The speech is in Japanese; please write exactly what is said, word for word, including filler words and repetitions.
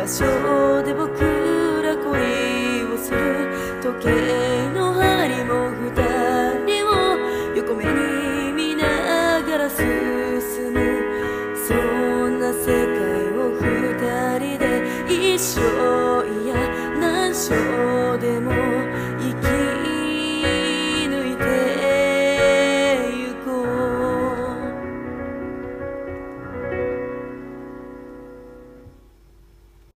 場所で僕ら恋をする。時計の針も二人を横目に見ながら進む。そんな世界を二人で一生いや何生